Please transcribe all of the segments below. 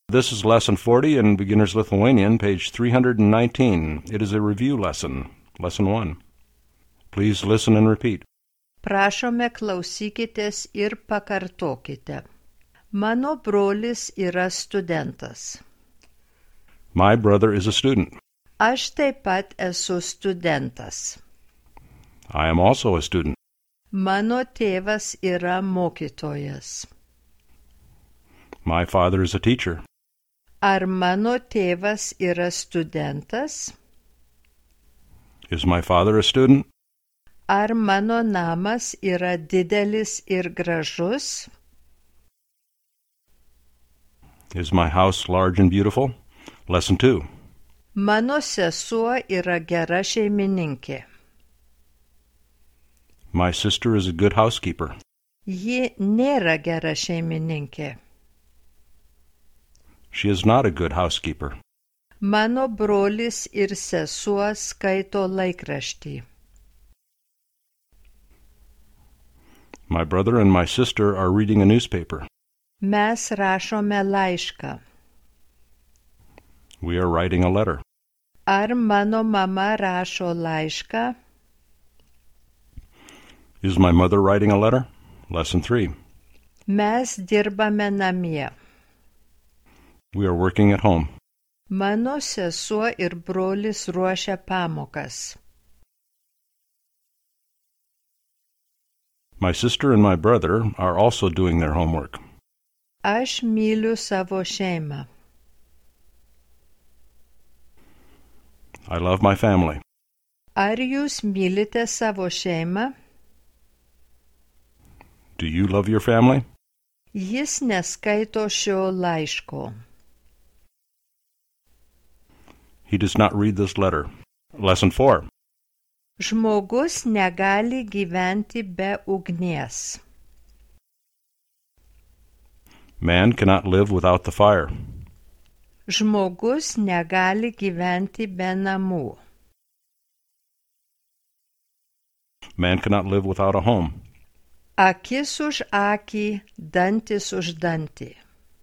This is Lesson 40 in Beginner's Lithuanian, page 319. It is a review lesson, Lesson 1. Please listen and repeat. Prašome klausykitės ir pakartokite. Mano brolis yra studentas. My brother is a student. Aš taip pat esu studentas. I am also a student. Mano tėvas yra mokytojas. My father is a teacher. Ar mano tėvas yra studentas? Is my father a student? Ar mano namas yra didelis ir gražus? Is my house large and beautiful? Lesson 2. Mano sesuo yra gera šeimininkė. My sister is a good housekeeper. Ji nėra gera šeimininkė. She is not a good housekeeper. Mano brolis ir sesuo skaito laikraštį. My brother and my sister are reading a newspaper. Mes rašome laišką. We are writing a letter. Ar mano mama rašo laišką? Is my mother writing a letter? Lesson 3. Mes dirbame namie. We are working at home. Mano sesuo ir brolis ruošia pamokas. My sister and my brother are also doing their homework. Aš myliu savo šeimą. I love my family. Ar jūs mylite savo šeimą? Do you love your family? Jis neskaito šio laiško. He does not read this letter. Lesson 4. Žmogus negali gyventi be ugnies. Man cannot live without the fire. Žmogus negali gyventi be namų. Man cannot live without a home. Akis už akį, dantis už dantį.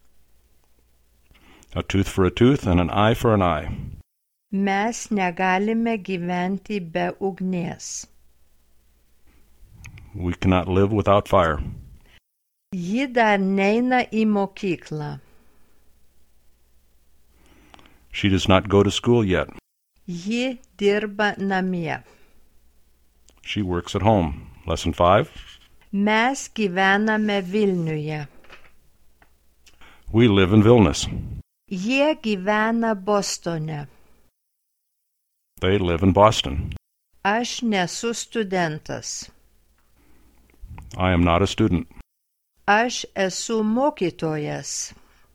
A tooth for a tooth and an eye for an eye. Mes negalime gyventi be ugnies. We cannot live without fire. Ji dar neina į mokyklą. She does not go to school yet. Ji dirba namie. She works at home. Lesson 5. Mes gyvename Vilniuje. We live in Vilnius. Jie gyvena Bostone. They live in Boston. Aš nesu studentas. I am not a student. Aš esu mokytojas.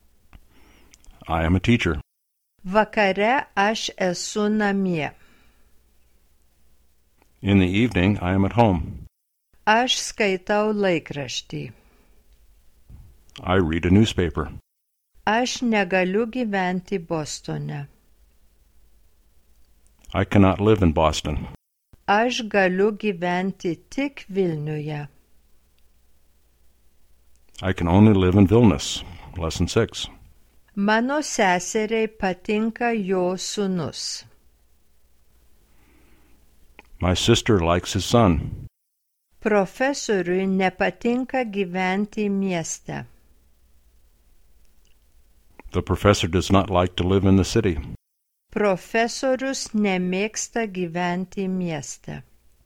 I am a teacher. Vakare aš esu namie. In the evening, I am at home. Aš skaitau laikraštį. I read a newspaper. Aš negaliu gyventi Bostone. I cannot live in Boston. Aš galiu gyventi tik Vilniuje. I can only live in Vilnius. Lesson 6. Mano seseriai patinka jo sūnus. My sister likes his son. Profesoriui nepatinka gyventi mieste. The professor does not like to live in the city. Profesorius nemėgsta gyventi mieste.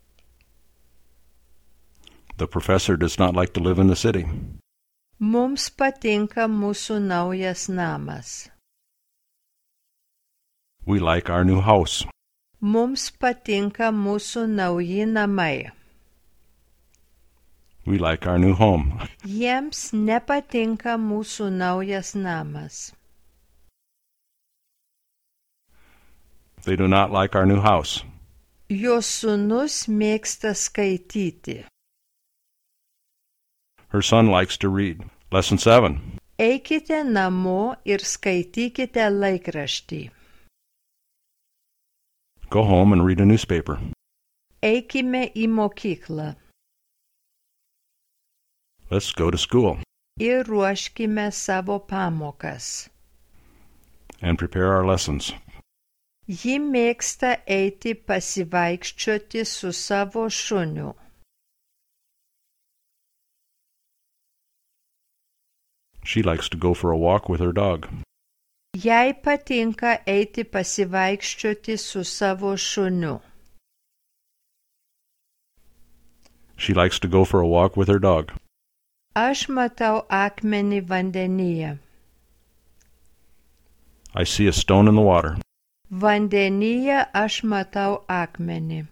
The professor does not like to live in the city. Mums patinka mūsų naujas namas. We like our new house. Mums patinka mūsų nauji namai. We like our new home. Jiems nepatinka mūsų naujas namas. They do not like our new house. Jo sūnus mėgsta skaityti. Her son likes to read. Lesson 7. Eikite namo ir skaitykite laikraštį. Go home and read a newspaper. Eikime į mokyklą. Let's go to school. Ir ruoškime savo pamokas. and prepare our lessons. Ji mėgsta eiti pasivaikščioti su savo šuniu. She likes to go for a walk with her dog. Jai patinka eiti pasivaikščioti su savo šuniu. She likes to go for a walk with her dog. Aš matau akmenį vandenyje. I see a stone in the water. Vandenyje aš matau akmenį.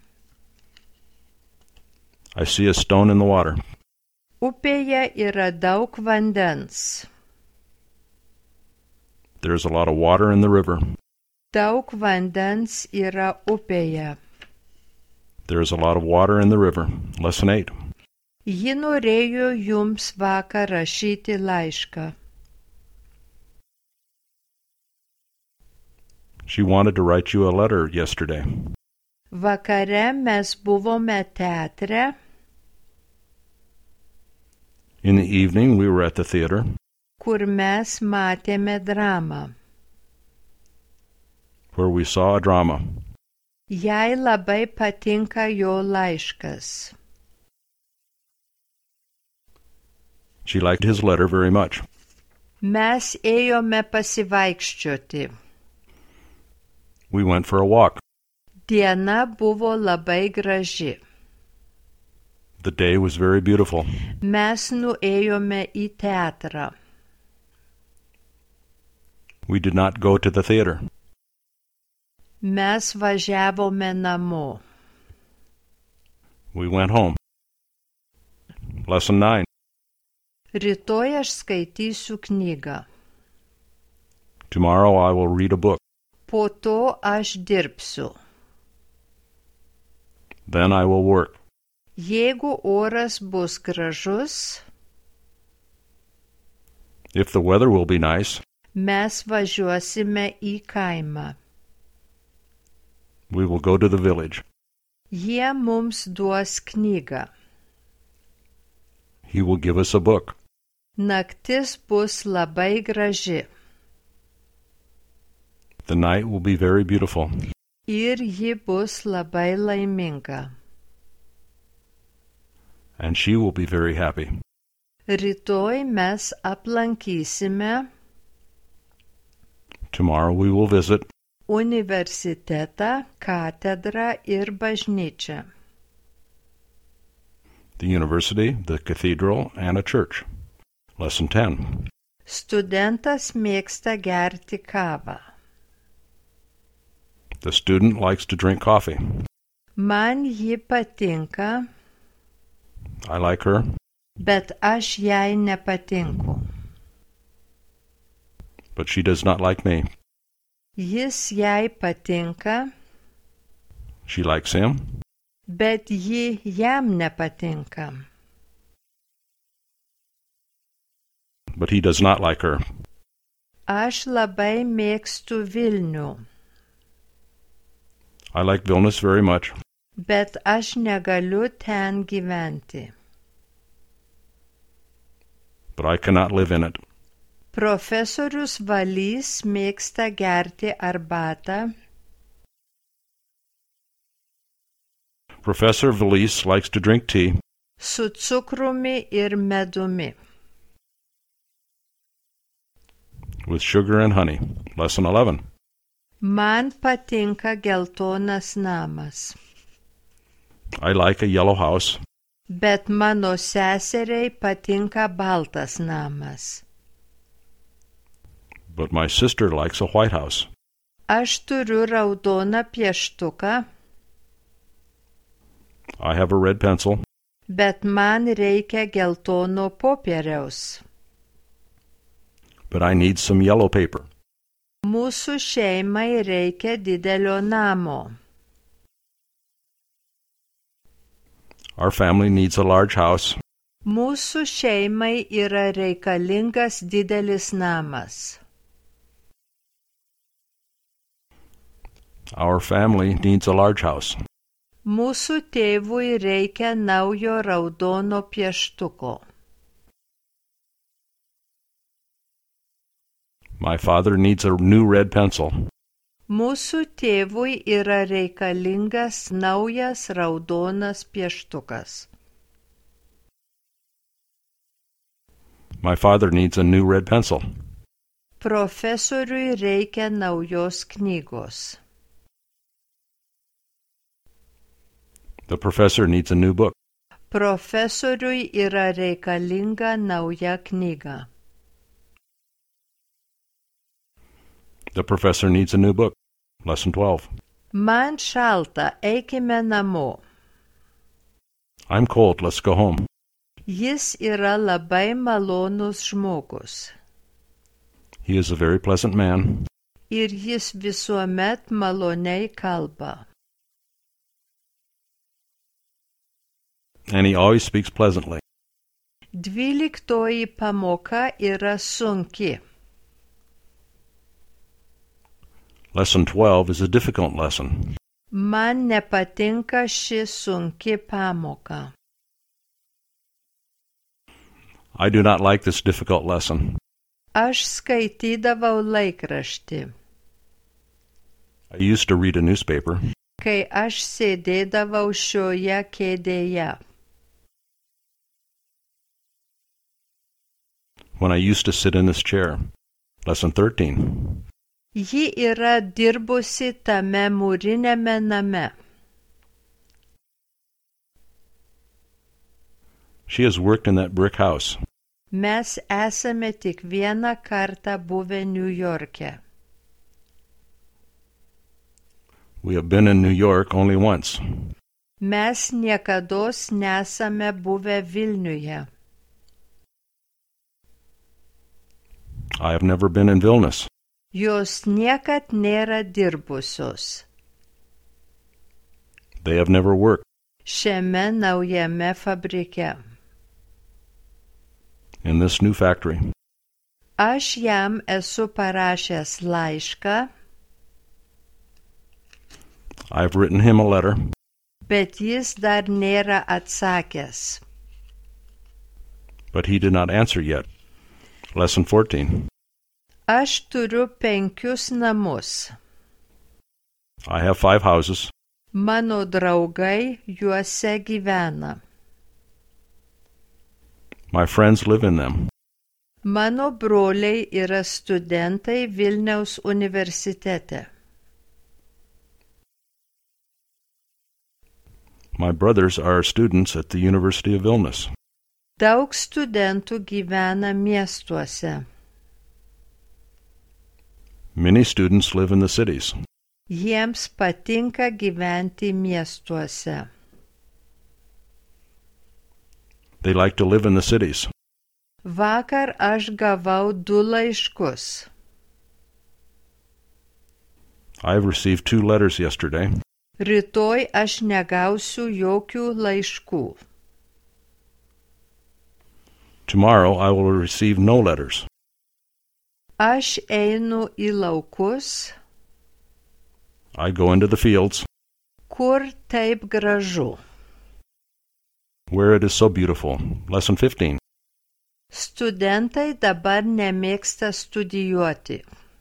I see a stone in the water. Upėje yra daug vandens. There's a lot of water in the river. Daug vandens yra upėje. There's a lot of water in the river. Lesson 8. Ji norėjo jums vakar rašyti laišką. She wanted to write you a letter yesterday. Vakare mes buvome teatre. In the evening, we were at the theater. Kur mes matėme dramą. Where we saw a drama. Jai labai patinka jo laiškas. She liked his letter very much. Mes ėjome pasivaikščioti. We went for a walk. Diena buvo labai graži. The day was very beautiful. Mes nuėjome į teatrą. We did not go to the theater. Mes važiavome namo. We went home. Lesson 9. Rytoj aš skaitysiu knygą. Tomorrow I will read a book. Po to aš dirbsiu. Then I will work. Jeigu oras bus gražus, If the weather will be nice, mes važiuosime į kaimą. we will go to the village. Jie mums duos knygą. He will give us a book. Naktis bus labai graži. The night will be very beautiful. Ir ji bus labai laiminga. And she will be very happy. Rytoj mes aplankysime Tomorrow we will visit universitetą, katedrą ir bažnyčią. the university, the cathedral, and a church. Lesson 10. Studentas mėgsta gerti kavą. The student likes to drink coffee. Man ji patinka, I like her, bet aš jai nepatinku. but she does not like me. Jis jai patinka, She likes him, bet ji jam nepatinka. but he does not like her. Aš labai mėgstu Vilnių, I like Vilnius very much, bet aš negaliu ten gyventi. but I cannot live in it. Profesorius Valys mėgsta gerti arbatą. Professor Valise likes to drink tea Su cukrumi ir medumi. with sugar and honey. Lesson 11. Man patinka geltonas namas, I like a yellow house, bet mano seseriai patinka baltas namas. but my sister likes a white house. Aš turiu raudoną pieštuką, I have a red pencil, bet man reikia geltono popieriaus. but I need some yellow paper. Mūsų šeimai reikia didelio namo. Our family needs a large house. Mūsų šeimai yra reikalingas didelis namas. Our family needs a large house. Mūsų tėvui reikia naujo raudono pieštuko. My father needs a new red pencil. Mūsų tėvui yra reikalingas naujas raudonas pieštukas. My father needs a new red pencil. Profesoriui reikia naujos knygos. The professor needs a new book. Profesoriui yra reikalinga nauja knyga. The professor needs a new book. Lesson 12. Man šalta, eikime namo. I'm cold, let's go home. Jis yra labai malonus žmogus. He is a very pleasant man. Ir jis visuomet maloniai kalba. And he always speaks pleasantly. 12 pamoka yra sunki. Lesson 12 is a difficult lesson. Man nepatinka ši sunki pamoka. I do not like this difficult lesson. Aš skaitydavau laikraštį. I used to read a newspaper. Kai aš sėdėdavau šioje kėdėje. When I used to sit in this chair. Lesson 13. Ji yra dirbusi tame mūriniame name. She has worked in that brick house. Mes esame tik vieną kartą buvę Niujorke. We have been in New York only once. Mes niekados nesame buvę Vilniuje. I have never been in Vilnius. Jos niekad nėra dirbusios. They have never worked. Šiame naujame fabrike. In this new factory. Aš jam esu parašęs laišką, I have written him a letter, bet jis dar nėra atsakęs. but he did not answer yet. Lesson 14. Aš turiu 5 namus. I have 5 houses. Mano draugai juose gyvena. My friends live in them. Mano broliai yra studentai Vilniaus universitete. My brothers are students at the University of Vilnius. Daug studentų gyvena miestuose. Many students live in the cities. Jiems patinka gyventi miestuose. They like to live in the cities. Vakar aš gavau 2 laiškus. I have received 2 letters yesterday. Rytoj aš negausiu jokių laiškų. Tomorrow I will receive no letters. Aš einu į laukus, I go into the fields, kur taip gražu. where it is so beautiful. Lesson 15. Studentai dabar nemėgsta studijuoti.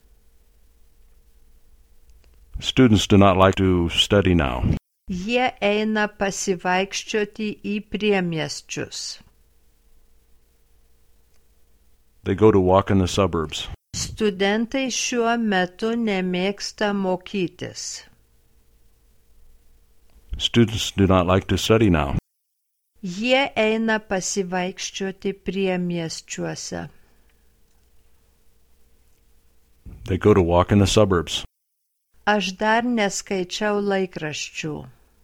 Students do not like to study now. Jie eina pasivaikščioti į priemiesčius. They go to walk in the suburbs. Studentai šiuo metu nemėgsta mokytis. Students do not like to study now. Jie eina pasivaikščioti priemiesčiuose. They go to walk in the suburbs. Aš dar neskaičiau laikraščių.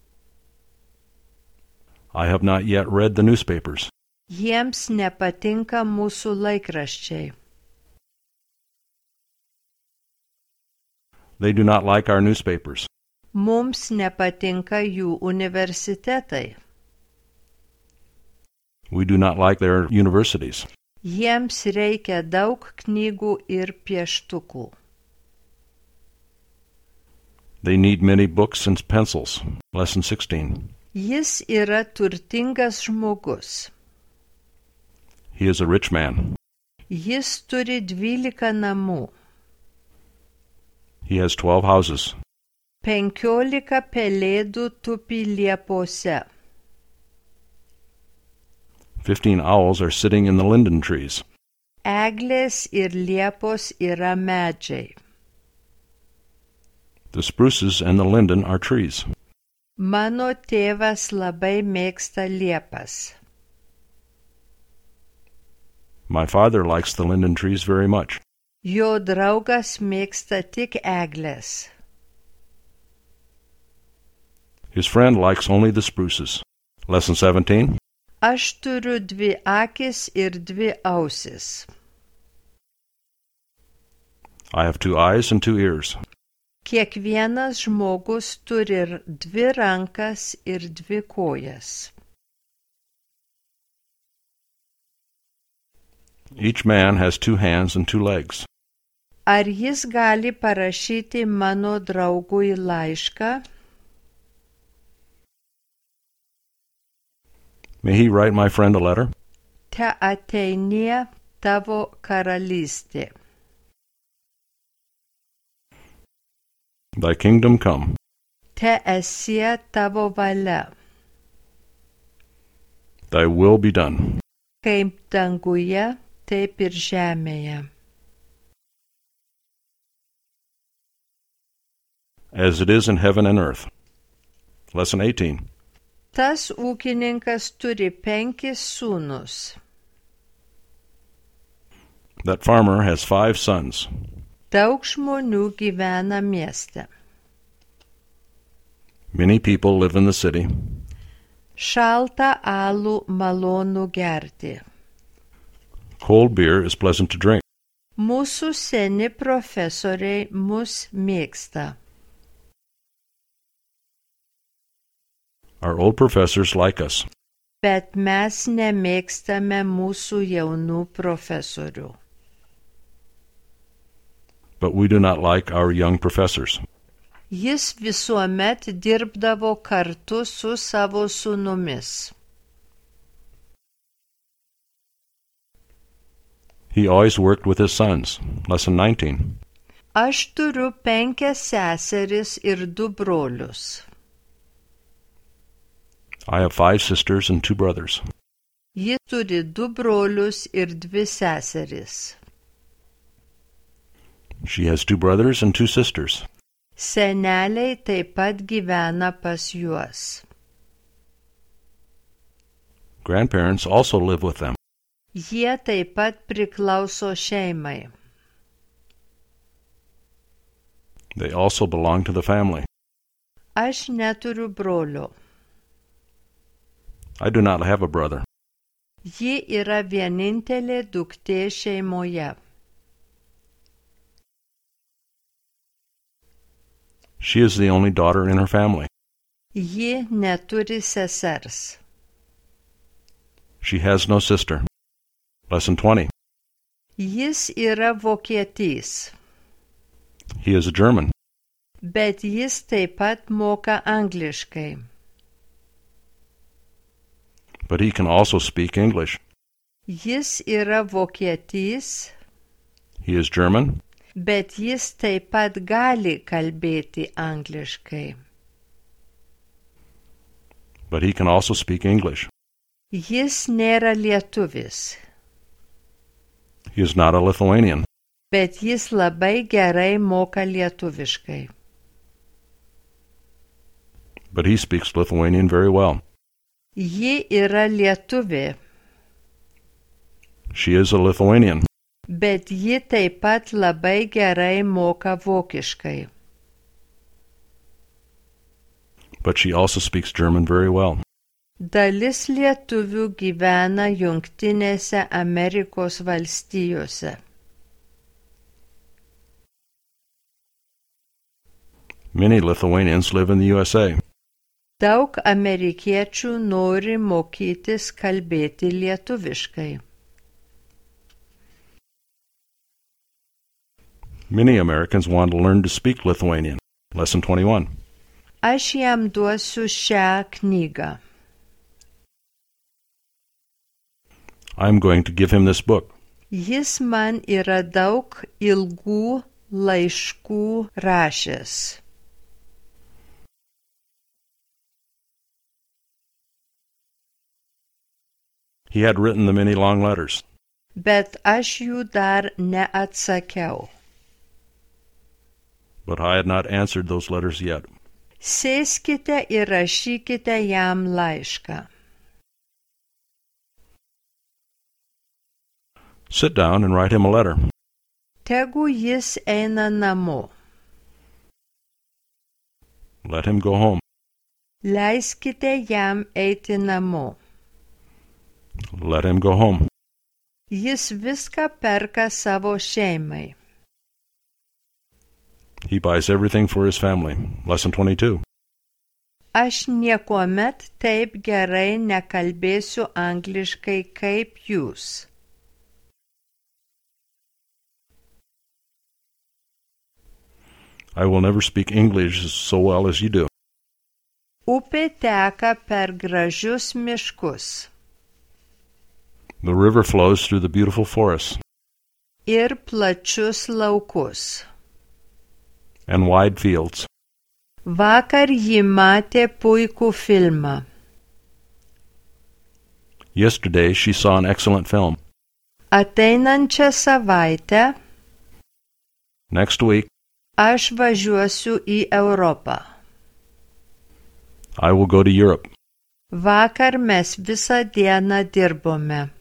I have not yet read the newspapers. Jiems nepatinka mūsų laikraščiai. They do not like our newspapers. Mums nepatinka jų universitetai. We do not like their universities. Jiems reikia daug knygų ir pieštukų. They need many books and pencils. Lesson 16. Jis yra turtingas žmogus. He is a rich man. Jis turi 12 namų. He has 12 houses. 15 pelėdų tupi liepose. 15 owls are sitting in the linden trees. Eglės ir liepos yra medžiai. The spruces and the linden are trees. Mano tėvas labai mėgsta liepas. My father likes the linden trees very much. Jo draugas mėgsta tik eglės. His friend likes only the spruces. Lesson 17. Aš turiu 2 akis ir 2 ausis. I have 2 eyes and 2 ears. Kiekvienas žmogus turi 2 rankas ir 2 kojas. Each man has 2 hands and 2 legs. Ar jis gali parašyti mano draugui laišką? May he write my friend a letter? Te ateinie tavo karalystė. Thy kingdom come. Te esie tavo valia. Thy will be done. Kaip danguje, taip ir žemėje. As it is in heaven and earth. Lesson 18. Tas ūkininkas turi 5 sūnus. That farmer has 5 sons. Daug žmonių gyvena mieste. Many people live in the city. Šaltą alų malonu gerti. Cold beer is pleasant to drink. Mūsų seni profesoriai mus mėgsta. Our old professors like us. Bet mes nemėgstame mūsų jaunų profesorių. But we do not like our young professors. Jis visuomet dirbdavo kartu su savo sūnumis. He always worked with his sons. Lesson 19. Aš turiu 5 seseris ir 2 brolius. I have 5 sisters and 2 brothers. Ji turi 2 brolius ir 2 seseris. She has 2 brothers and 2 sisters. Seneliai taip pat gyvena pas juos. Grandparents also live with them. Jie taip pat priklauso šeimai. They also belong to the family. Aš neturiu brolio. I do not have a brother. Ji yra vienintelė duktė šeimoje. She is the only daughter in her family. Ji neturi sesers. She has no sister. Lesson 20. Jis yra vokietys, He is a German. bet jis taip pat moka angliškai. But he can also speak English. Jis yra vokietys, He is German, bet jis taip pat gali kalbėti angliškai. but he can also speak English. Jis nėra lietuvis, He is not a Lithuanian, bet jis labai gerai moka lietuviškai. but he speaks Lithuanian very well. Ji yra lietuvė, She is a Lithuanian, bet ji taip pat labai gerai moka vokiškai. but she also speaks German very well. Dalis lietuvių gyvena Jungtinėse Amerikos valstijose. Many Lithuanians live in the USA. Daug amerikiečių nori mokytis kalbėti lietuviškai. Many Americans want to learn to speak Lithuanian. Lesson 21. Aš jam duosiu šią knygą. I am going to give him this book. Jis man yra daug ilgų laiškų rašęs. He had written the many long letters. Bet aš jų dar neatsakiau. But I had not answered those letters yet. Sėskite ir rašykite jam laišką. Sit down and write him a letter. Tegu jis eina namo. Let him go home. Leiskite jam eiti namo. Let him go home. Jis viską perka savo šeimai. He buys everything for his family. Lesson 22. Aš niekuomet taip gerai nekalbėsiu angliškai kaip jūs. I will never speak English so well as you do. Upė teka per gražius miškus. The river flows through the beautiful forests Ir plačius laukus. and wide fields. Vakar ji matė puikų filmą. Yesterday she saw an excellent film. Ateinančią savaitę Next week aš važiuosiu į Europą. I will go to Europe. Vakar mes visą dieną dirbome.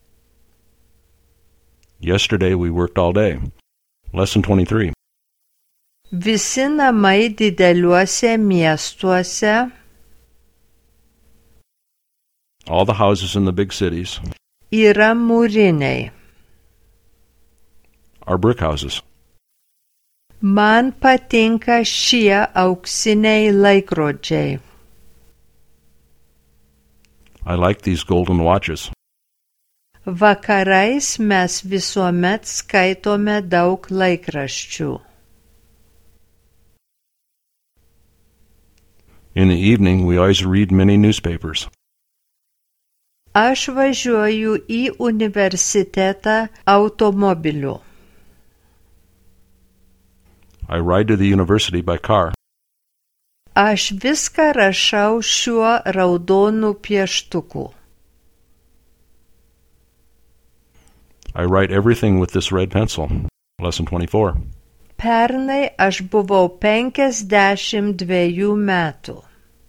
Yesterday we worked all day. Lesson 23. Visi namai dideliuose miestuose All the houses in the big cities yra mūriniai. are brick houses. Man patinka šie auksiniai laikrodžiai. I like these golden watches. Vakarais mes visuomet skaitome daug laikraščių. In the evening we always read many newspapers. Aš važiuoju į universitetą automobiliu. I ride to the university by car. Aš viską rašau šiuo raudonu pieštuku. I write everything with this red pencil. Lesson 24. Pernai aš buvau 52 metų.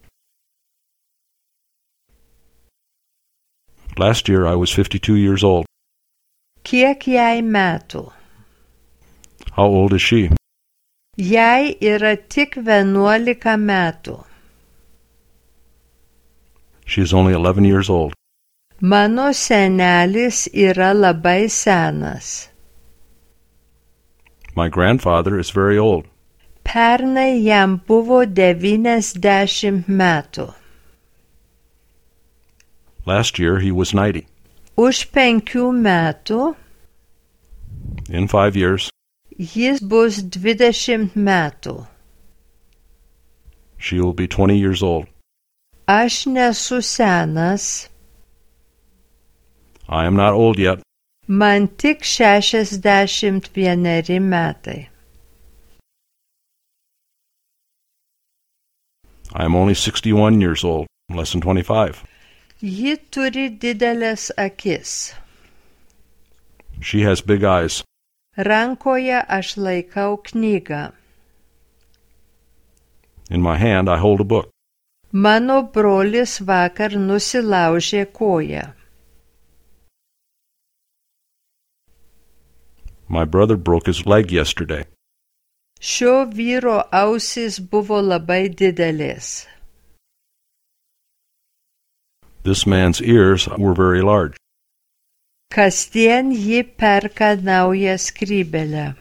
Last year I was 52 years old. Kiek jai metų? How old is she? Jai yra tik 11 metų. She is only 11 years old. Mano senelis yra labai senas. My grandfather is very old. Pernai jam buvo 90 metų. Last year he was 90. Už 5 metų In 5 years jis bus 20 metų. she will be 20 years old. Aš nesu senas, I am not old yet. man tik 61 metai. I am only 61 years old. Lesson 25. Ji turi didelės akis. She has big eyes. Rankoje aš laikau knygą. In my hand I hold a book. Mano brolis vakar nusilaužė koją. My brother broke his leg yesterday. Šio vyro ausys buvo labai didelės. This man's ears were very large. Kasdien ji perka naują skrybėlę.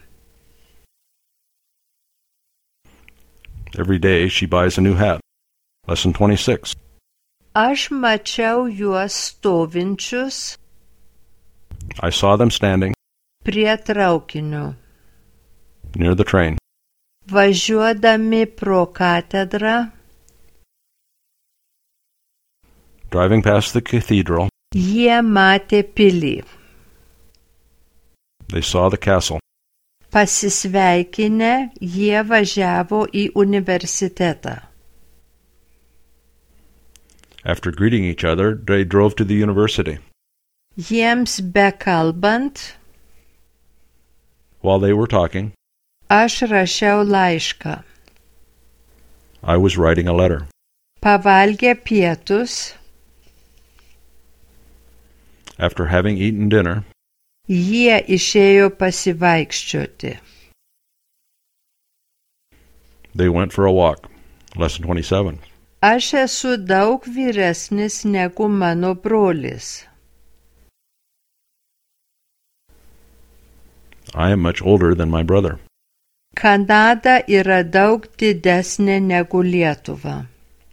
Every day she buys a new hat. Lesson 26. Aš mačiau juos stovinčius I saw them standing prie traukinio, near the train. važiuodami pro katedrą. Driving past the cathedral, Jie matė pilį. they saw the castle. Pasisveikinę, jie važiavo į universitetą. After greeting each other, they drove to the university. Jiems bekalbant, While they were talking, aš rašiau laišką. I was writing a letter. Pavalgę pietus, After having eaten dinner, jie išėjo pasivaikščioti. they went for a walk. Lesson 27. Aš esu daug vyresnis negu mano brolis. I am much older than my brother. Kanada yra daug didesnė negu Lietuva.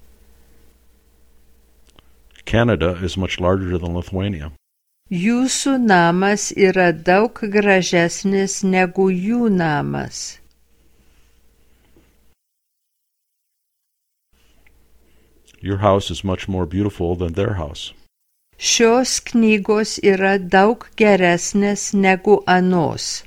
Canada is much larger than Lithuania. Jūsų namas yra daug gražesnis negu jų namas. Your house is much more beautiful than their house. Šios knygos yra daug geresnės negu anos.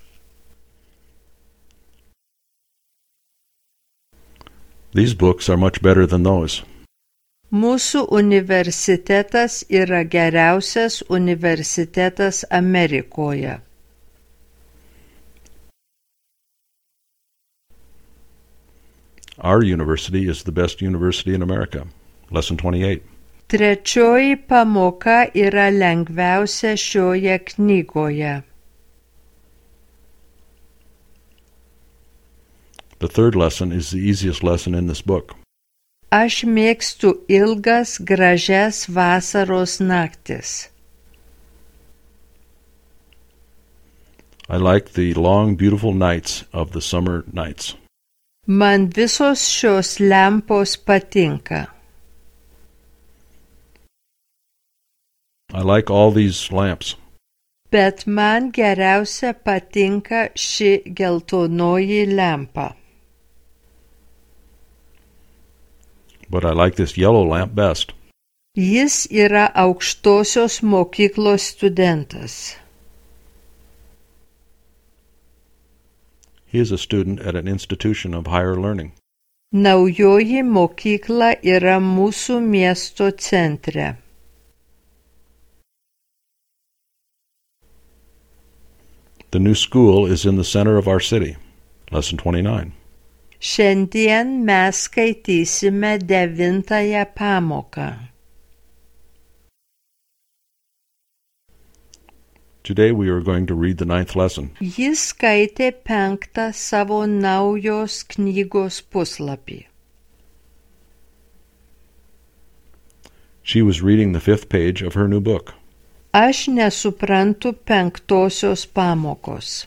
These books are much better than those. Mūsų universitetas yra geriausias universitetas Amerikoje. Our university is the best university in America. Lesson 28. Trečioji pamoka yra lengviausia šioje knygoje. The third lesson is the easiest lesson in this book. Aš mėgstu ilgas, gražias vasaros naktis. I like the long, beautiful nights of the summer nights. Man visos šios lempos patinka. I like all these lamps, Bet man geriausia patinka ši geltonoji lempa. but I like this yellow lamp best. Jis yra aukštosios mokyklos studentas. He is a student at an institution of higher learning. Naujoji mokykla yra mūsų miesto centre. The new school is in the center of our city. Lesson 29. Šiandien mes skaitysime 9 pamoką. Today we are going to read the 9th lesson. Jis skaitė 5 savo naujos knygos puslapį. She was reading the 5th page of her new book. Aš nesuprantu 5 pamokos.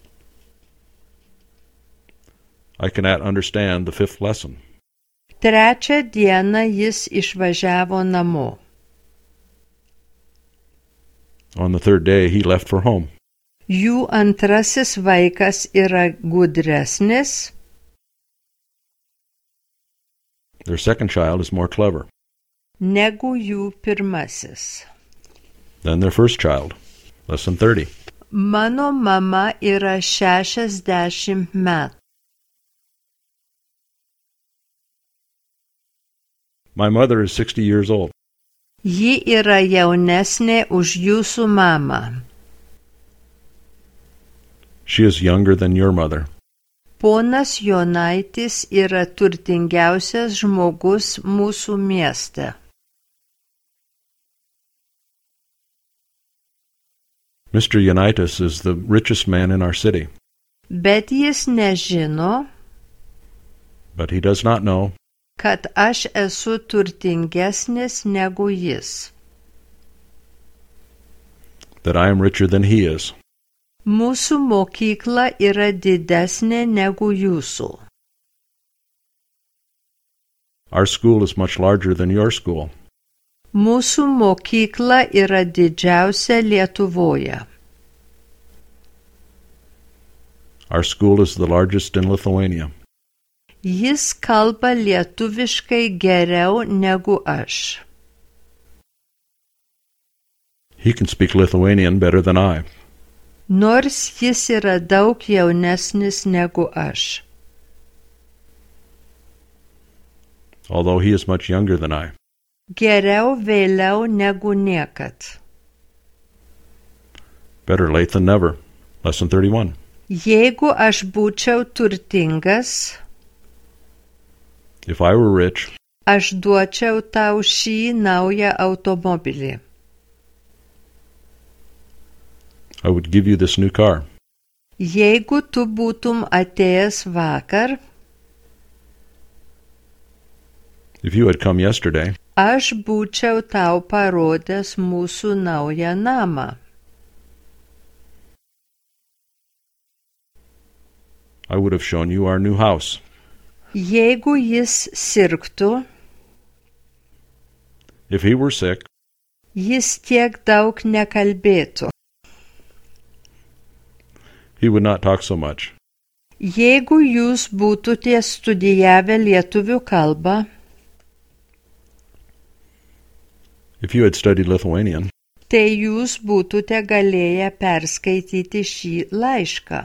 I cannot understand the 5th lesson. 3 dieną jis išvažiavo namo. On the 3rd day he left for home. Jų antrasis vaikas yra gudresnis. Their second child is more clever Negu jų pirmasis. than their first child. Lesson 30. Mano mama yra 60 metų. My mother is 60 years old. Ji yra jaunesnė už jūsų mamą. She is younger than your mother. Ponas Jonaitis yra turtingiausias žmogus mūsų mieste. Mr. Unitas is the richest man in our city, Bet jis nežino, but he does not know kad aš esu turtingesnis negu jis. that I am richer than he is. Mūsų mokykla yra didesnė negu jūsų. Our school is much larger than your school. Mūsų mokykla yra didžiausia Lietuvoje. Our school is the largest in Lithuania. Jis kalba lietuviškai geriau negu aš. He can speak Lithuanian better than I. nors jis yra daug jaunesnis negu aš. Although he is much younger than I. Geriau vėliau negu niekad. Better late than never. Lesson 31. Jeigu aš būčiau turtingas, If I were rich, aš duočiau tau šį naują automobilį. I would give you this new car. Jeigu tu būtum atėjęs vakar, If you had come yesterday, aš būčiau tau parodęs mūsų naują namą. I would have shown you our new house. Jeigu jis sirgtų, If he were sick, jis tiek daug nekalbėtų. he would not talk so much. Jeigu jūs būtumėte studijavę lietuvių kalbą, If you had studied Lithuanian, tai jūs būtumėte galėję perskaityti šį laišką.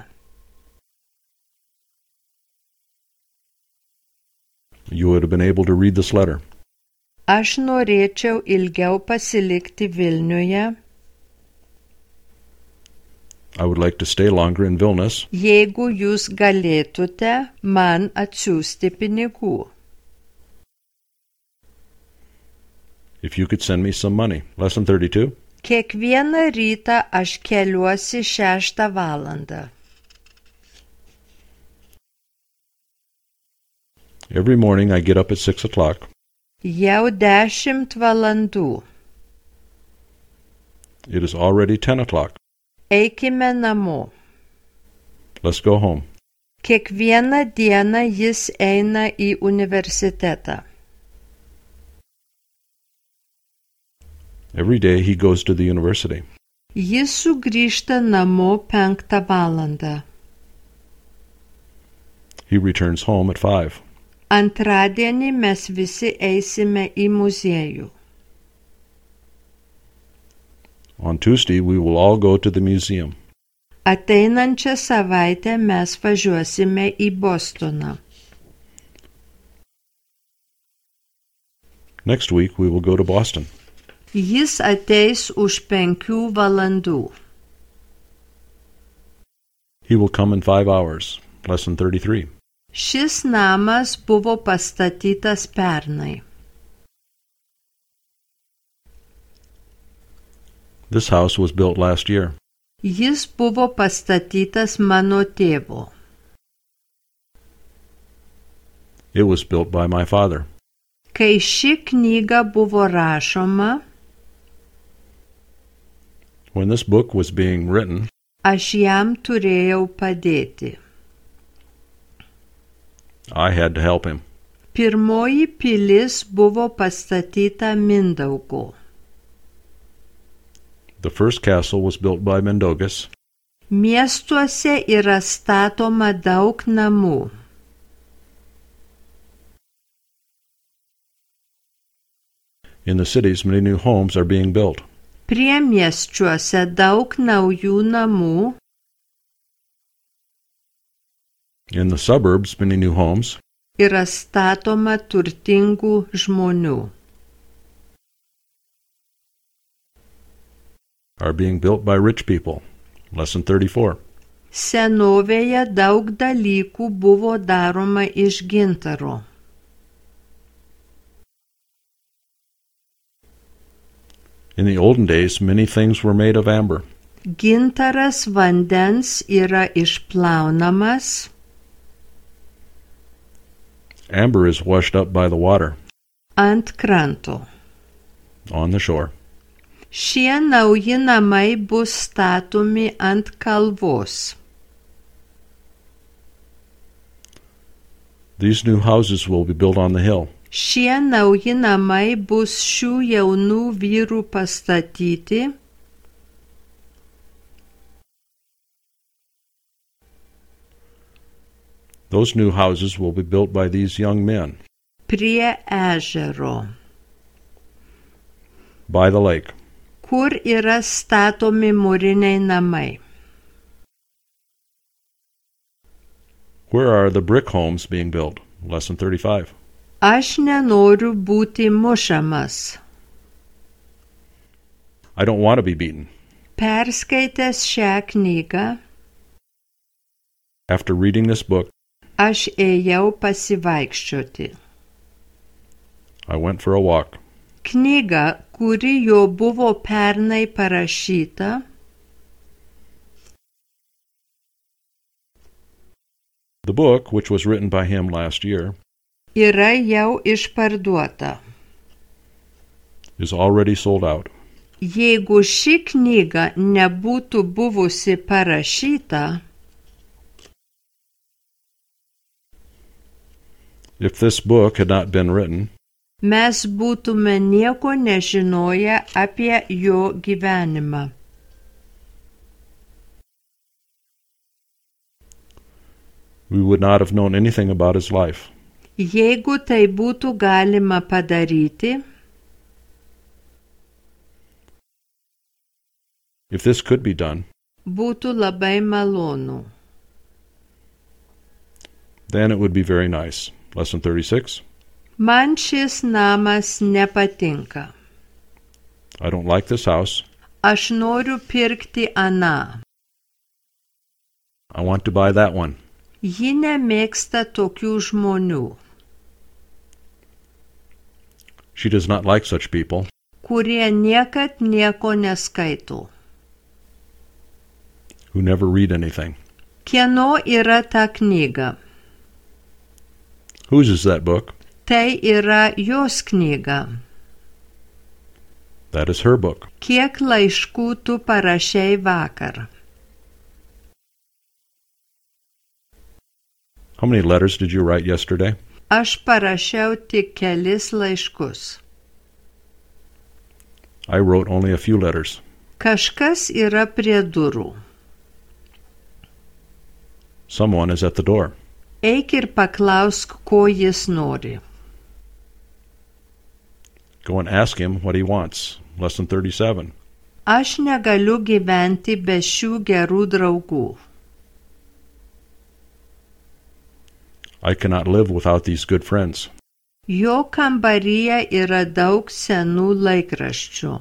you would have been able to read this letter. Aš norėčiau ilgiau pasilikti Vilniuje, I would like to stay longer in Vilnius jeigu jūs galėtumėte man atsiųsti pinigų. if you could send me some money. Lesson 32. Kiekvieną rytą aš keliuosi 6 valandą. Every morning I get up at 6 o'clock. Jau 10 valandų. It is already 10 o'clock. Eikime namo. Let's go home. Kiekvieną dieną jis eina į universitetą. Every day he goes to the university. Jis sugrįžta namo 5 valandą. He returns home at 5. Antradienį mes visi eisime į muziejų. On Tuesday we will all go to the museum. Ateinančią savaitę mes važiuosime į Bostoną. Next week we will go to Boston. Jis ateis už 5 valandų. He will come in 5 hours. Lesson 33. Šis namas buvo pastatytas pernai. This house was built last year. Jis buvo pastatytas mano tėvo. It was built by my father. Kai ši knyga buvo rašoma, When this book was being written, aš jam turėjau padėti. I had to help him. Pirmoji pilis buvo pastatyta Mindaugo. The first castle was built by Mindaugas. Miestuose yra statoma daug namų. In the cities, many new homes are being built. Priemiesčiuose daug naujų namų. In the suburbs, many new homes Yra statoma turtingų žmonių. are being built by rich people. Lesson 34. Senovėje daug dalykų buvo daroma iš gintaro. In the olden days, many things were made of amber. Gintaras vandens yra išplaunamas. Amber is washed up by the water Ant kranto. on the shore. Šie nauji namai bus statomi ant kalvos. These new houses will be built on the hill. Šie nauji namai bus šių jaunų vyrų pastatyti. Those new houses will be built by these young men Prie ežero, by the lake. kur yra statomi mūriniai namai. Where are the brick homes being built? Lesson 35. Aš nenoriu būti mušamas. I don't want to be beaten. Perskaitęs šią knygą, After reading this book, aš ėjau pasivaikščioti. I went for a walk. Knyga, kuri jo buvo pernai parašyta, The book, which was written by him last year, yra jau išparduota. is already sold out. Jeigu ši knyga nebūtų buvusi parašyta, If this book had not been written, mes būtume nieko nežinoję apie jo gyvenimą. we would not have known anything about his life. Jeigu tai būtų galima padaryti, If this could be done, būtų labai malonu. then it would be very nice. Lesson 36. Man šis namas nepatinka. I don't like this house. Aš noriu pirkti aną. I want to buy that one. Ji nemėgsta tokių žmonių, She does not like such people kurie niekad nieko neskaito. who never read anything. Kieno yra ta knyga? Whose is that book? Tai yra jos knyga. That is her book. Kiek laiškų tu parašei vakar? How many letters did you write yesterday? Aš parašiau tik kelis laiškus. I wrote only a few letters. Kažkas yra prie durų. Someone is at the door. Eik ir paklausk, ko jis nori. Go and ask him what he wants. Lesson 37. Aš negaliu gyventi be šių gerų draugų. I cannot live without these good friends. Jo kambaryje yra daug senų laikraščių.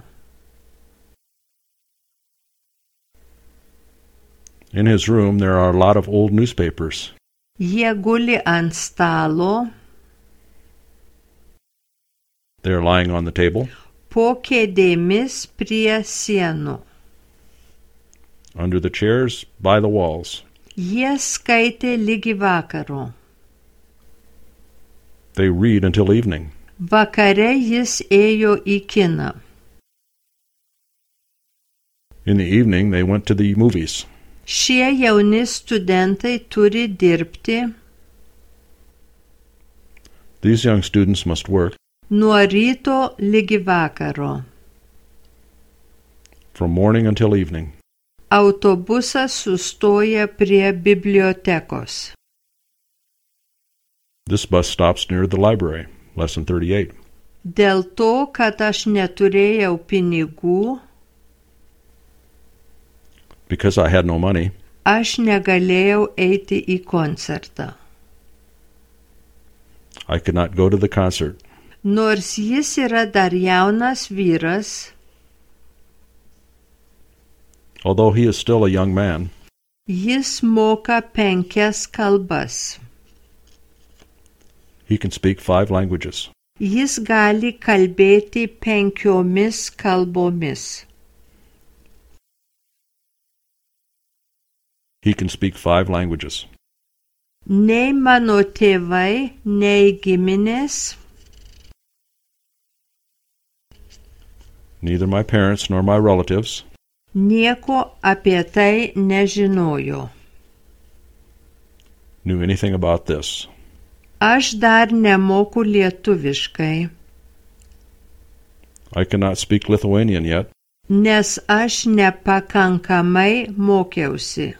In his room there are a lot of old newspapers. Jie guli ant stalo, They are lying on the table, po kėdėmis prie sienų. under the chairs, by the walls. Jie skaitė ligi vakaro. They read until evening. Vakare jis ėjo į kiną. In the evening they went to the movies. Šie jauni studentai turi dirbti These young students must work nuo ryto ligi vakaro. from morning until evening. Autobusas sustoja prie bibliotekos. This bus stops near the library. Lesson 38. Dėl to, kad aš neturėjau pinigų, Because I had no money, aš negalėjau eiti į koncertą. I could not go to the concert. Nors jis yra dar jaunas vyras, Although he is still a young man, jis moka 5 kalbas. he can speak 5 languages. Jis gali kalbėti 5 kalbomis. He can speak 5 languages. Nei mano tėvai, nei giminės, Neither my parents nor my relatives nieko apie tai nežinojo. knew anything about this. Aš dar nemoku lietuviškai, I cannot speak Lithuanian yet nes aš nepakankamai mokiausi.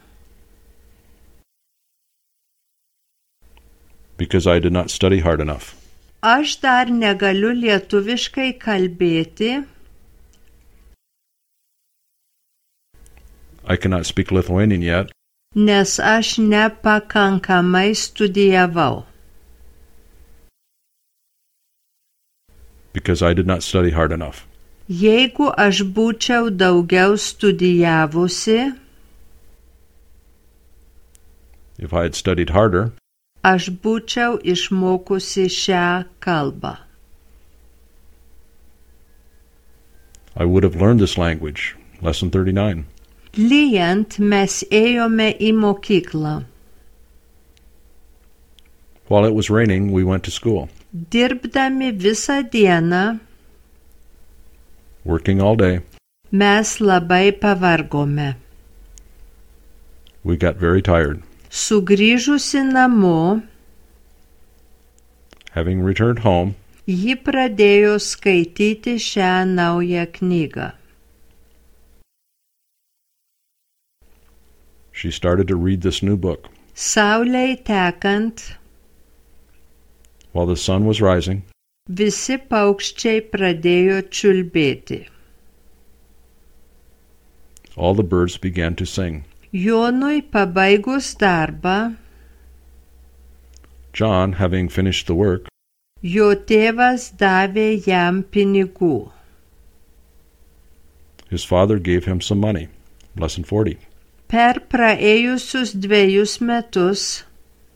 because I did not study hard enough. Aš dar negaliu lietuviškai kalbėti, I cannot speak Lithuanian yet nes aš nepakankamai studijavau. Because I did not study hard enough. Jeigu aš būčiau daugiau studijavusi, If I had studied harder, aš būčiau išmokusi šią kalbą. I would have learned this language. Lesson 39. Lyjant mes ėjome į mokyklą. While it was raining, we went to school. Dirbdami visą dieną, Working all day, mes labai pavargome. we got very tired. Sugrįžusi namo, Having returned home, ji pradėjo skaityti šią naują knygą. she started to read this new book. Saulei tekant, While the sun was rising, visi paukščiai pradėjo čiulbėti. all the birds began to sing. Jonui pabaigus darbą, John, having finished the work, jo tėvas davė jam pinigų. his father gave him some money. Lesson 40. Per praėjusius 2 metus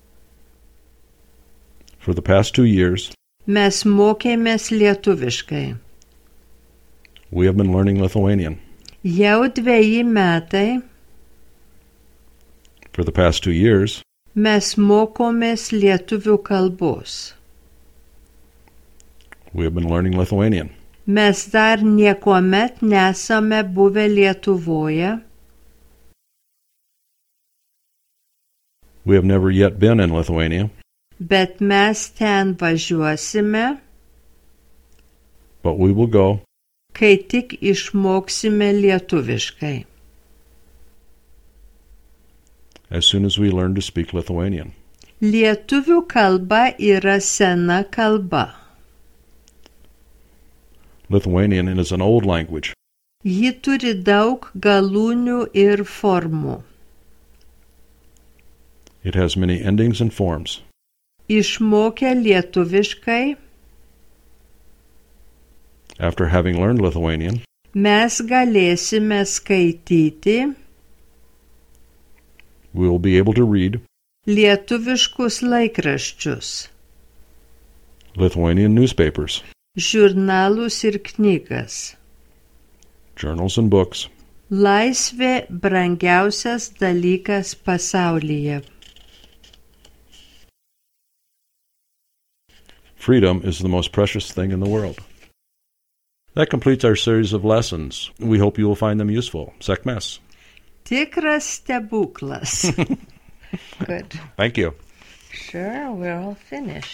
For the past 2 years, mes mokėmės lietuviškai. we have been learning Lithuanian. Jau 2 metai For the past 2 years, mes mokomės lietuvių kalbos. we have been learning Lithuanian. Mes dar niekuomet nesame buvę Lietuvoje, We have never yet been in Lithuania, bet mes ten važiuosime, but we will go kai tik išmoksime lietuviškai. as soon as we learn to speak Lithuanian. Lietuvių kalba yra sena kalba. Lithuanian is an old language. Ji turi daug galūnių ir formų. It has many endings and forms. Išmokę lietuviškai, After having learned Lithuanian, mes galėsime skaityti we will be able to read lietuviškus laikraščius, Lithuanian newspapers, žurnalus ir knygas. journals and books. Laisvė brangiausias dalykas pasaulyje. Freedom is the most precious thing in the world. That completes our series of lessons. We hope you will find them useful. Sekmes. Tikras stebuklas. Good. Thank you. Sure, we're all finished.